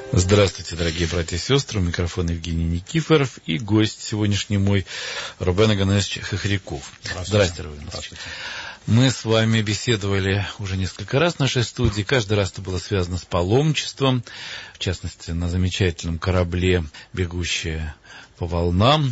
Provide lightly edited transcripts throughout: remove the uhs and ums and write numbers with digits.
Здравствуйте, дорогие братья и сестры. У микрофона Евгений Никифоров и гость сегодняшний мой Рубен Оганесович Хохряков. Здравствуйте, Рубен. Здравствуйте. Мы с вами беседовали уже несколько раз в нашей студии. Каждый раз это было связано с паломничеством, в частности, на замечательном корабле, бегущее по волнам,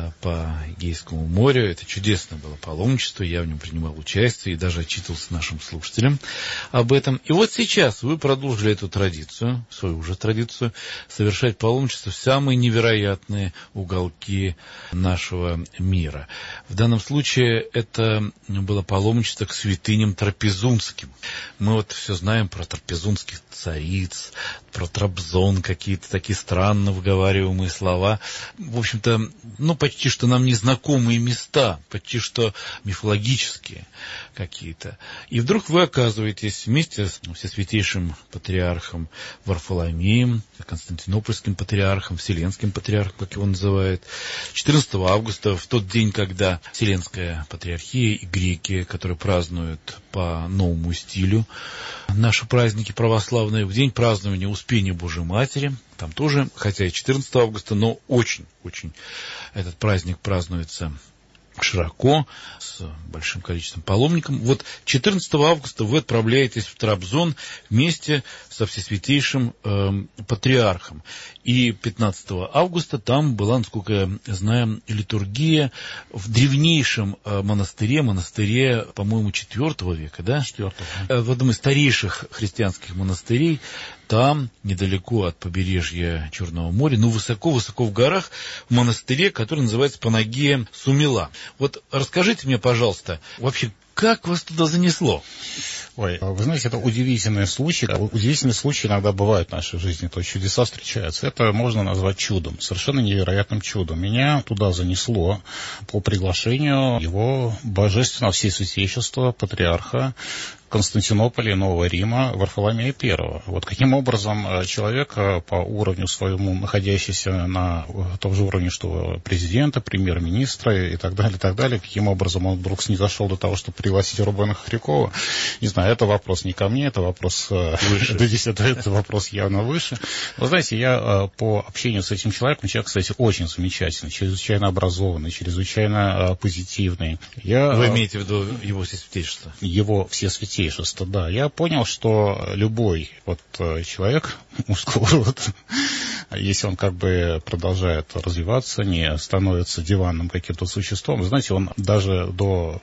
по Эгейскому морю. Это чудесное было паломничество, я в нем принимал участие и даже отчитывался нашим слушателям об этом. И вот сейчас вы продолжили эту традицию, свою уже традицию, совершать паломничество в самые невероятные уголки нашего мира. В данном случае это было паломничество к святыням трапезунским. Мы вот все знаем про трапезунских цариц, про Трабзон, какие-то такие странно выговариваемые слова. В общем-то, почти что нам незнакомые места, почти что мифологические какие-то. И вдруг вы оказываетесь вместе с Всесвятейшим Патриархом Варфоломеем, Константинопольским Патриархом, Вселенским Патриархом, как его называют, 14 августа, в тот день, когда Вселенская Патриархия и греки, которые празднуют по новому стилю наши праздники православные, в день празднования Успения Божией Матери, там тоже, хотя и 14 августа, но очень-очень этот праздник празднуется широко, с большим количеством паломников. Вот 14 августа вы отправляетесь в Трабзон вместе со Всесвятейшим Патриархом. И 15 августа там была, насколько я знаю, литургия в древнейшем монастыре, по-моему, IV века, да? IV. В одном из старейших христианских монастырей, там, недалеко от побережья Черного моря, высоко-высоко в горах, в монастыре, который называется Панагия Сумила. Вот расскажите мне, пожалуйста, вообще, как вас туда занесло? Ой, вы знаете, это удивительный случай. Удивительные случаи иногда бывают в нашей жизни, то есть чудеса встречаются. Это можно назвать чудом, совершенно невероятным чудом. Меня туда занесло по приглашению его божественного всесвятейшества, патриарха Константинополя и НовогоРима Варфоломея I. Вот каким образом человек по уровню своему, находящийся на том же уровне, что президента, премьер-министра и так далее, каким образом он вдруг снизошел до того, чтобы пригласить Рубена Хохрякова, не знаю, это вопрос не ко мне, это вопрос выше. Это вопрос явно выше. Вы знаете, я по общению с этим человеком, человек, кстати, очень замечательный, чрезвычайно образованный, чрезвычайно позитивный. Вы имеете в виду его всесвятейшество? Его всесвятейшество. Да, я понял, что любой человек мужского рода, если он продолжает развиваться, не становится диванным каким-то существом, знаете, он даже до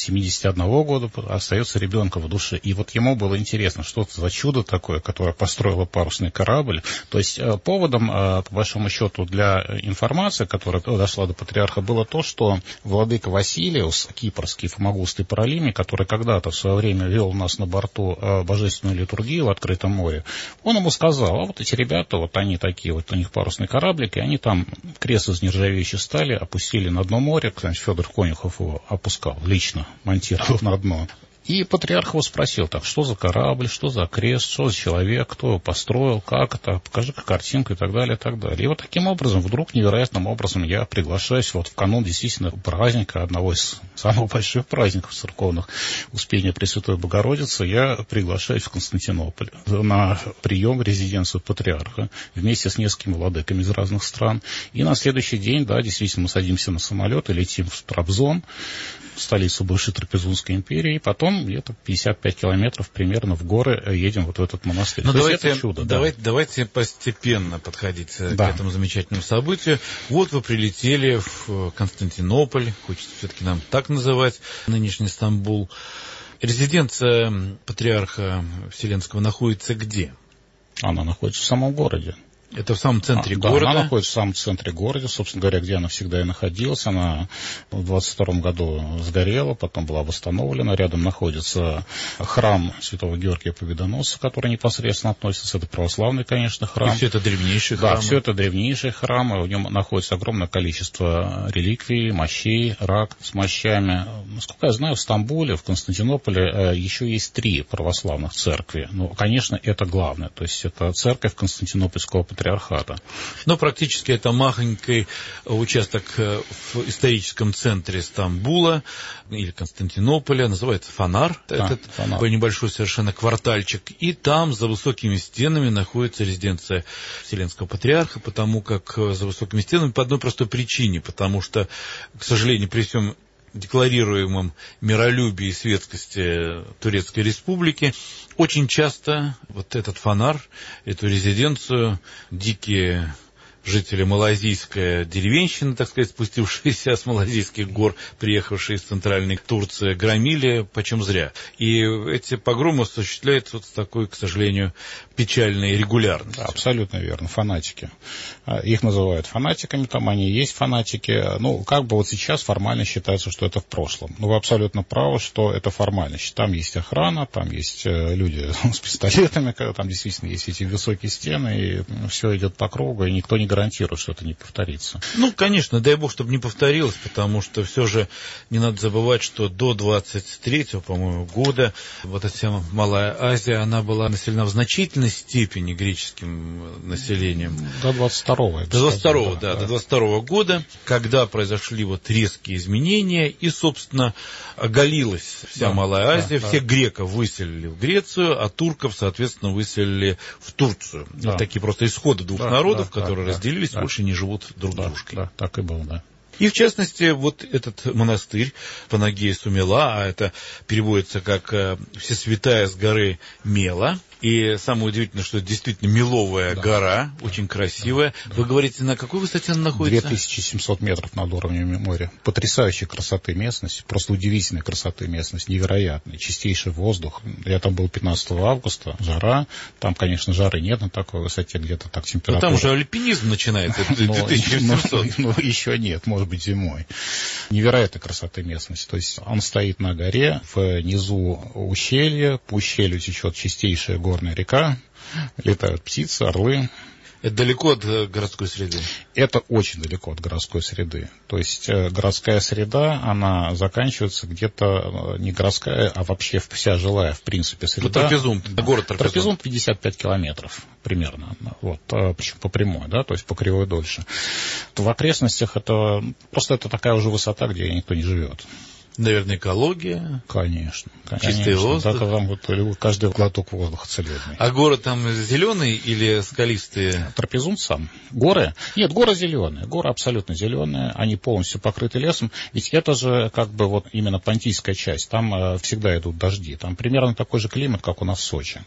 71 года остается ребенком в душе. И вот ему было интересно, что это за чудо такое, которое построило парусный корабль. То есть поводом, по большому счету, для информации, которая дошла до патриарха, было то, что владыка Василиус, кипрский Фомагуст и Паралимий, который когда-то в свое время вел у нас на борту божественную литургию в открытом море, он ему сказал, вот эти ребята, они такие, у них парусный кораблик, и они там крест из нержавеющей стали опустили на дно моря. Кстати, Федор Конюхов его опускал, лично монтировал на дно. И патриарх его спросил, что за корабль, что за крест, что за человек, кто его построил, как это, покажи-ка картинку и так далее, и так далее. И вот таким образом, вдруг невероятным образом я приглашаюсь в канун действительно праздника, одного из самых больших праздников церковных, Успения Пресвятой Богородицы, я приглашаюсь в Константинополь на прием в резиденцию патриарха вместе с несколькими владыками из разных стран. И на следующий день, действительно, мы садимся на самолет и летим в Трабзон, столицу бывшей Трапезунской империи, и потом где-то 55 километров примерно в горы едем в этот монастырь. Давайте, это чудо, давайте постепенно подходить к этому замечательному событию. Вот вы прилетели в Константинополь, хочется все-таки нам так называть, нынешний Стамбул. Резиденция патриарха Вселенского находится где? Она находится в самом городе. Это в самом центре города? Она находится в самом центре города, собственно говоря, где она всегда и находилась. Она в 22 году сгорела, потом была восстановлена. Рядом находится храм Святого Георгия Победоносца, который непосредственно относится. Это православный, конечно, храм. И все это древнейший храм? Да, все это древнейший храм. В нем находится огромное количество реликвий, мощей, рак с мощами. Насколько я знаю, в Стамбуле, в Константинополе еще есть 3 православных церкви. Но, конечно, это главное. То есть это церковь Константинопольского патриархата. Но практически это махонький участок в историческом центре Стамбула или Константинополя, называется Фонар, этот Фонар. Небольшой совершенно квартальчик, и там за высокими стенами находится резиденция Вселенского Патриарха, потому как за высокими стенами по одной простой причине, потому что, к сожалению, при всем декларируемом миролюбии и светскости Турецкой Республики, очень часто вот этот Фонар, эту резиденцию, дикие жители малазийской деревенщины, так сказать, спустившиеся с малазийских гор, приехавшие из центральной Турции, громили почем зря. И эти погромы осуществляются вот с такой, к сожалению, печальной регулярностью. Абсолютно верно, фанатики. Их называют фанатиками, там они и есть фанатики. Ну, как бы вот сейчас формально считается, что это в прошлом. Но вы абсолютно правы, что это формальность. Там есть охрана, там есть люди с пистолетами, там действительно есть эти высокие стены, и все идет по кругу, и никто не гарантирует, что это не повторится. Ну, конечно, дай бог, чтобы не повторилось, потому что все же не надо забывать, что до 23-го, по-моему, года вот эта вся Малая Азия, она была населена в значительной степени греческим населением. До 22-го. До 22-го, да, до 22-го года, когда произошли вот резкие изменения, и, собственно, оголилась вся Малая Азия, всех греков выселили в Грецию, а турков, соответственно, выселили в Турцию. Вот такие просто исходы двух народов, которые разделились, больше не живут друг дружкой. Да, так и было, да. И, в частности, вот этот монастырь Панагия Сумела, а это переводится как «Всесвятая с горы Мела». И самое удивительное, что это действительно меловая гора, очень красивая. Вы говорите, на какой высоте она находится? 2700 метров над уровнем моря. Потрясающей красоты местность, просто удивительной красоты местность, невероятной, чистейший воздух. Я там был 15 августа, жара. Там, конечно, жары нет на такой высоте, где-то так температура. Но там же альпинизм начинается, 2700. Ну, еще нет, может быть, зимой. Невероятной красоты местность. То есть он стоит на горе, внизу ущелье, по ущелью течет чистейшая горная река, летают птицы, орлы. Это далеко от городской среды? Это очень далеко от городской среды. То есть городская среда, она заканчивается где-то не городская, а вообще вся жилая, в принципе, среда. Город Трапезунд. Трапезунд 55 километров примерно. Вот, причем по прямой, да, то есть по кривой дольше. В окрестностях это такая уже высота, где никто не живет. Наверное, экология. Конечно. Чистый воздух. Там вот каждый глоток воздуха целебный. А горы там зеленые или скалистые? Трапезунд сам. Горы? Нет, горы зеленые. Горы абсолютно зеленые. Они полностью покрыты лесом. Ведь это же как бы вот именно понтийская часть. Там всегда идут дожди. Там примерно такой же климат, как у нас в Сочи.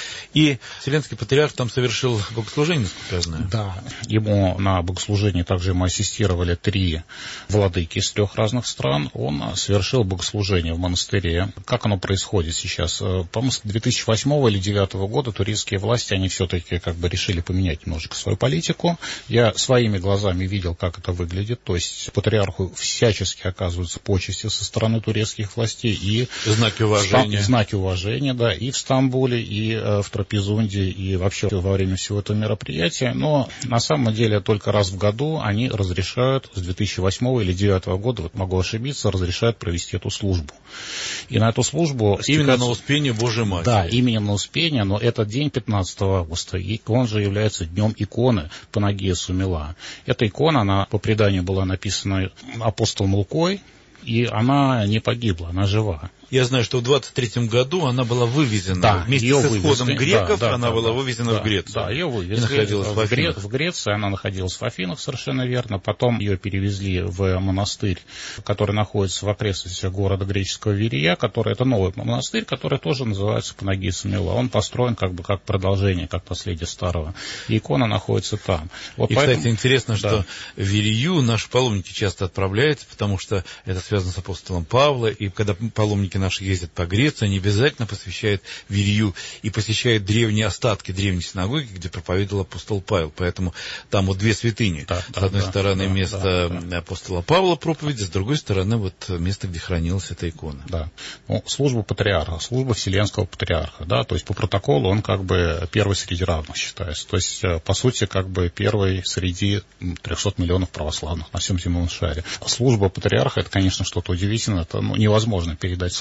И Вселенский Патриарх там совершил богослужение, насколько я знаю. Да, ему на богослужении также ему ассистировали 3 владыки из 3 разных стран. Он совершил богослужение в монастыре. Как оно происходит сейчас? По-моему, с 2008 или 2009 года турецкие власти, они все-таки как бы решили поменять немножечко свою политику. Я своими глазами видел, как это выглядит. То есть патриарху всячески оказываются почести со стороны турецких властей. И знаки уважения. Знаки уважения, да, и в Стамбуле, и в Трапезунде, и вообще во время всего этого мероприятия. Но на самом деле только раз в году они разрешают, с 2008 или 2009 года, вот могу ошибиться, разрешают провести эту службу. И на эту службу... Именно на Успение Божией Матери. Да, именно на Успение, но этот день 15 августа, и он же является днем иконы Панагия Сумела. Эта икона, она по преданию была написана апостолом Лукой, и она не погибла, она жива. Я знаю, что в 23-м году она была вывезена вместе с исходом греков, она была вывезена в Грецию. Да, ее вывезли. Находилась в Афинах. В Греции она находилась в Афинах, совершенно верно. Потом ее перевезли в монастырь, который находится в окрестностях города греческого Вирия, который это новый монастырь, который тоже называется Панагия Сумела. Он построен как бы как продолжение, как наследие старого. И икона находится там. Вот и, поэтому, кстати, интересно, что в Вирию наши паломники часто отправляются, потому что это связано с апостолом Павла, и когда паломники наши ездят по Греции, они обязательно посвящают Вирию и посещают древние остатки древней синагоги, где проповедовал апостол Павел. Поэтому там вот 2 святыни. С одной стороны место апостола Павла проповеди, с другой стороны вот место, где хранилась эта икона. Да. Ну, служба патриарха, служба Вселенского Патриарха, да, то есть по протоколу он как бы первый среди равных считается. То есть, по сути, как бы первый среди 300 миллионов православных на всем земном шаре. Служба патриарха, это, конечно, что-то удивительное, это невозможно передать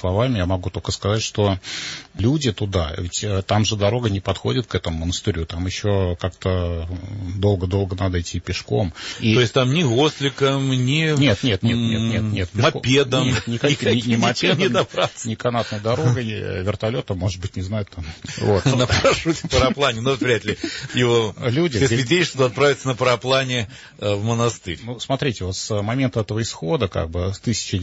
словами я могу только сказать, что люди туда, ведь там же дорога не подходит к этому монастырю, там еще как-то долго-долго надо идти пешком. То есть там ни осликом, ни мопедом, ни мопедом, ни канатной дорогой, вертолетом, может быть, не знаю, там. Вот. На парашюте, параплане, но вряд ли его все свидетельства отправятся на параплане в монастырь. Ну, смотрите, вот с момента этого исхода, как бы с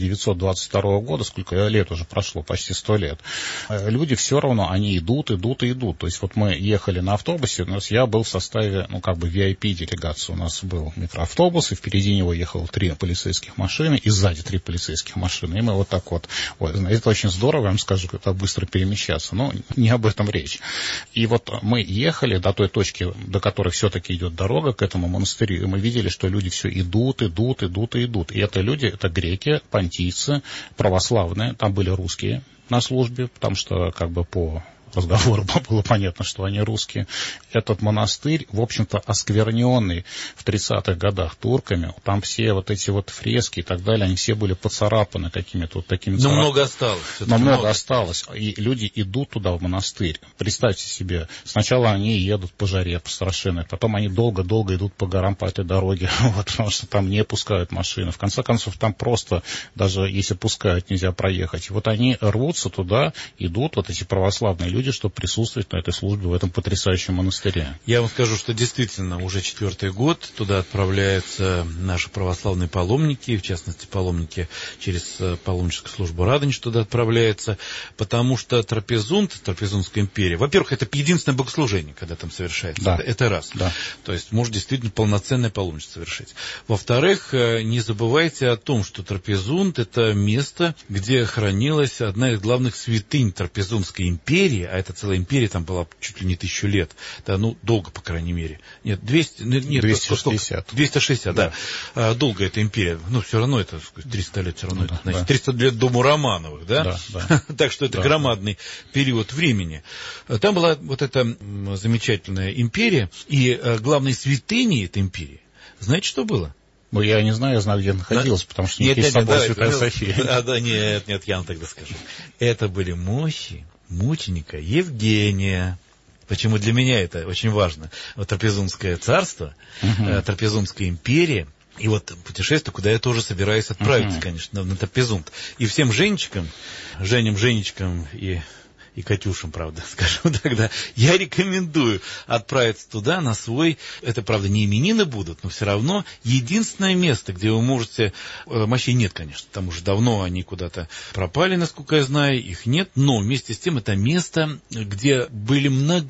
1922 года, сколько лет уже прошло, почти 100 лет, люди все равно, они идут. То есть вот мы ехали на автобусе, я был в составе, VIP-делегации. У нас был микроавтобус, и впереди него ехало 3 полицейских машины, и сзади 3 полицейских машины. И мы вот так вот. Это очень здорово, я вам скажу, как быстро перемещаться, но не об этом речь. И вот мы ехали до той точки, до которой все-таки идет дорога к этому монастырю, и мы видели, что люди все идут. И это люди, это греки, понтийцы, православные, там были русские на службе, потому что по разговору было понятно, что они русские. Этот монастырь, в общем-то, оскверненный в 30-х годах турками. Там все вот эти вот фрески и так далее, они все были поцарапаны какими-то вот такими царапами. Но много осталось. Но много осталось. И люди идут туда, в монастырь. Представьте себе, сначала они едут по жаре, по страшенной, потом они долго-долго идут по горам по этой дороге, потому что там не пускают машины. В конце концов, там просто, даже если пускают, нельзя проехать. И вот они рвутся туда, идут, вот эти православные люди, чтобы присутствовать на этой службе в этом потрясающем монастыре. Я вам скажу, что действительно уже 4-й год туда отправляются наши православные паломники, в частности, паломники через паломническую службу Радонеж туда отправляются, потому что Трапезундская империя, во-первых, это единственное богослужение, когда там совершается. Да. Это раз. Да. То есть может действительно полноценное паломничество совершить. Во-вторых, не забывайте о том, что Трапезунд — это место, где хранилась одна из главных святынь Трапезундской империи, а это целая империя, там была чуть ли не 1000 лет. Да, долго, по крайней мере. Нет, 260. 260, да. Долго эта империя. Все равно это 300 лет, все равно это, значит, 300 лет дому Романовых, да? Да. Так что это громадный период времени. Там была вот эта замечательная империя, и главной святыней этой империи, знаете, что было? Я не знаю, я знаю, где находилась, потому что есть собор Святая София. Нет, я вам тогда скажу. Это были мощи мученика Евгения. Почему для меня это очень важно? Вот Трапезундское царство, Трапезундская империя, и вот путешествие, куда я тоже собираюсь отправиться, конечно, на Трапезунд. И всем Женечкам, Женечкам и Катюшам, правда, скажу тогда, я рекомендую отправиться туда на свой, это, правда, не именины будут, но все равно единственное место, где вы можете, мощей нет, конечно, там уже давно они куда-то пропали, насколько я знаю, их нет, но вместе с тем это место, где были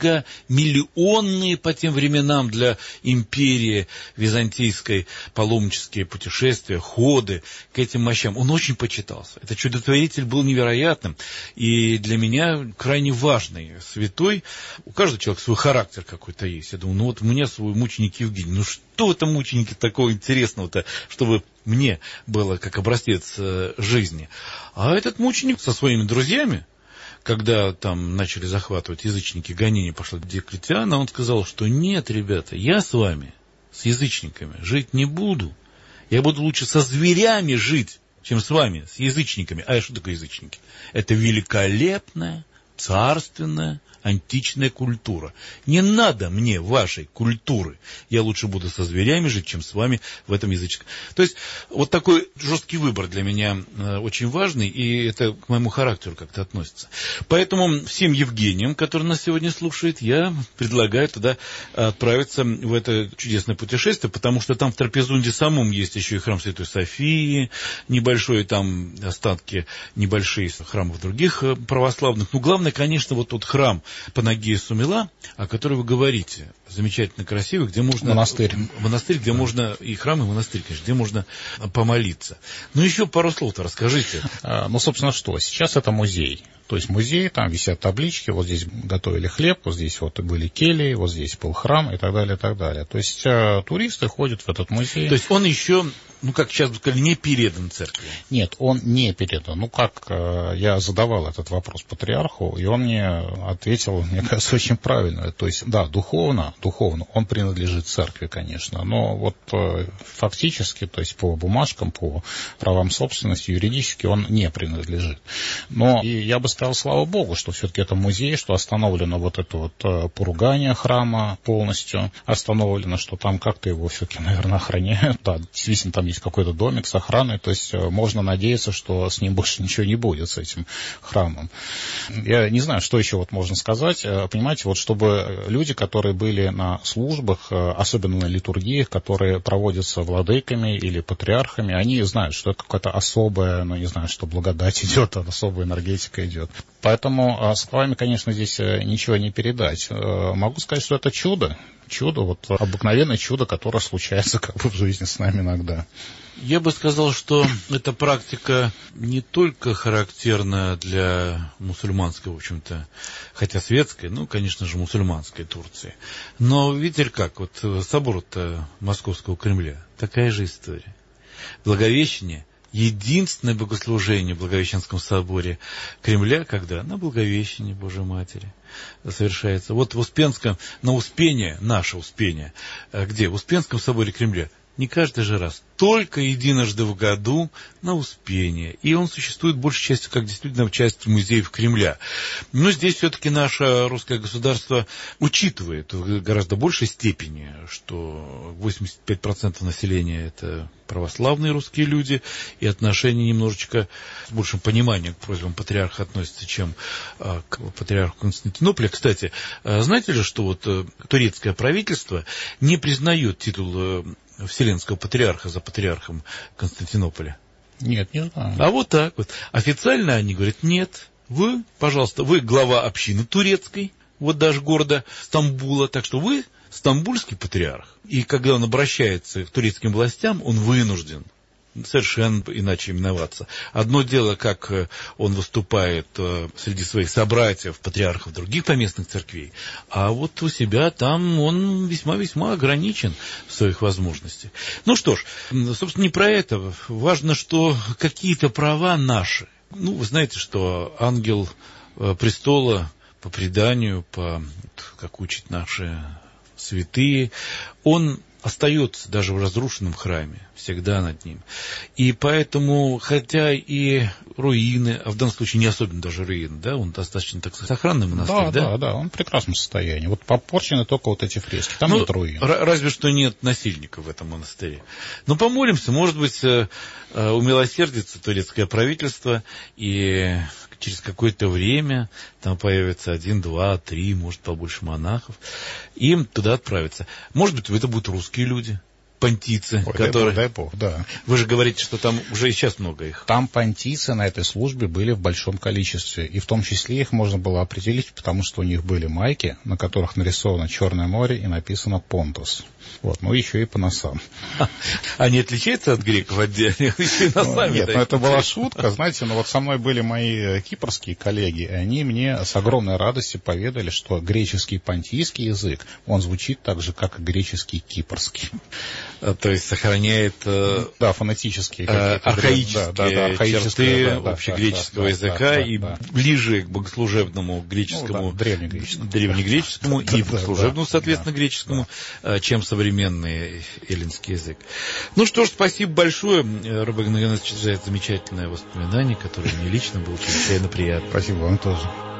многомиллионные по тем временам для империи византийской паломнические путешествия, ходы к этим мощам. Он очень почитался. Этот чудотворитель был невероятным, и для меня крайне важный святой. У каждого человека свой характер какой-то есть. Я думаю, вот у меня свой мученик Евгений. Что в этом мученике такого интересного-то, чтобы мне было как образец жизни? А этот мученик со своими друзьями, когда там начали захватывать язычники, гонение пошло к Диоклетиану, он сказал, что нет, ребята, я с вами, с язычниками, жить не буду. Я буду лучше со зверями жить, чем с вами, с язычниками. А что такое язычники? Это великолепная, царственная, античная культура. Не надо мне вашей культуры. Я лучше буду со зверями жить, чем с вами в этом языческом. То есть, вот такой жесткий выбор для меня очень важный, и это к моему характеру как-то относится. Поэтому всем Евгениям, которые нас сегодня слушают, я предлагаю туда отправиться в это чудесное путешествие, потому что там в Трапезунде самом есть еще и храм Святой Софии, небольшой, там остатки небольшие храмов других православных. Но главное, конечно, вот тот храм Панагия Сумила, о которой вы говорите, замечательно красивый, где можно... Монастырь, где можно, и храм, и монастырь, конечно, где можно помолиться. Ну, еще пару слов-то расскажите. Собственно, что? Сейчас это музей. То есть музей, там висят таблички, вот здесь готовили хлеб, вот здесь вот были кельи, вот здесь был храм и так далее, и так далее. То есть туристы ходят в этот музей. То есть он еще как сейчас бы сказали, не передан церкви. Нет, он не передан. Я задавал этот вопрос патриарху, и он мне ответил, мне кажется, очень правильно. То есть, да, духовно он принадлежит церкви, конечно, но вот фактически, то есть по бумажкам, по правам собственности, юридически он не принадлежит. Но и я бы сказал, слава Богу, что все-таки это музей, что остановлено вот это вот поругание храма полностью, остановлено, что там как-то его все-таки, наверное, охраняют. Да, действительно, там есть какой-то домик с охраной, то есть можно надеяться, что с ним больше ничего не будет, с этим храмом. Я не знаю, что еще вот можно сказать. Понимаете, вот чтобы люди, которые были на службах, особенно на литургиях, которые проводятся владыками или патриархами, они знают, что это какая-то особая, не знаю, что благодать идет, особая энергетика идет. Поэтому словами, конечно, здесь ничего не передать. Могу сказать, что это чудо, вот обыкновенное чудо, которое случается как бы в жизни с нами иногда. Я бы сказал, что эта практика не только характерна для мусульманской, в общем-то, хотя светской, конечно же, мусульманской Турции. Но видите как, вот собор-то Московского Кремля, такая же история. Благовещение, единственное богослужение в Благовещенском соборе Кремля, когда на Благовещении Божьей Матери совершается. Вот в Успенском, на Успение, наше Успение, где? В Успенском соборе Кремля. Не каждый же раз, только единожды в году на Успение. И он существует большей частью как действительно часть музеев Кремля. Но здесь все-таки наше русское государство учитывает в гораздо большей степени, что 85% населения это православные русские люди, и отношение немножечко с большим пониманием к просьбам патриарха относится, чем к патриарху Константинополя. Кстати, знаете ли, что вот турецкое правительство не признает титул Вселенского патриарха за патриархом Константинополя? Нет, не знаю. А вот так вот. Официально они говорят, нет, вы, пожалуйста, вы глава общины турецкой, вот даже города Стамбула, так что вы стамбульский патриарх. И когда он обращается к турецким властям, он вынужден совершенно иначе именоваться. Одно дело, как он выступает среди своих собратьев, патриархов других поместных церквей, а вот у себя там он весьма-весьма ограничен в своих возможностях. Ну что ж, собственно, не про это. Важно, что какие-то права наши. Вы знаете, что ангел престола по преданию, как учат наши святые, он остается даже в разрушенном храме, всегда над ним. И поэтому, хотя и руины, а в данном случае не особенно даже руины, да, он достаточно так сохранный монастырь, да? Да, он в прекрасном состоянии. Вот попорчены только вот эти фрески, там нет руин. Разве что нет насильников в этом монастыре. Но помолимся, может быть, умилосердится турецкое правительство, и через какое-то время там появится 1, 2, 3, может, побольше монахов, и им туда отправиться. Может быть, это будут русские люди, понтийцы, которые... Дай Бог, да. Вы же говорите, что там уже и сейчас много их. Там понтийцы на этой службе были в большом количестве, и в том числе их можно было определить, потому что у них были майки, на которых нарисовано Черное море и написано «Понтус». Еще и по носам. Они отличаются от греков отдельно? Еще и носами? Нет, это была шутка, знаете, со мной были мои кипрские коллеги, и они мне с огромной радостью поведали, что греческий понтийский язык, он звучит так же, как и греческий кипрский. То есть сохраняет фонетические архаические черты общегреческого языка и ближе к богослужебному греческому, древнегреческому и богослужебному, соответственно, греческому, чем современный эллинский язык. Ну что ж, спасибо большое. Рубен Геннадьевич читает замечательное воспоминание, которое мне лично было чрезвычайно приятно. Спасибо вам тоже.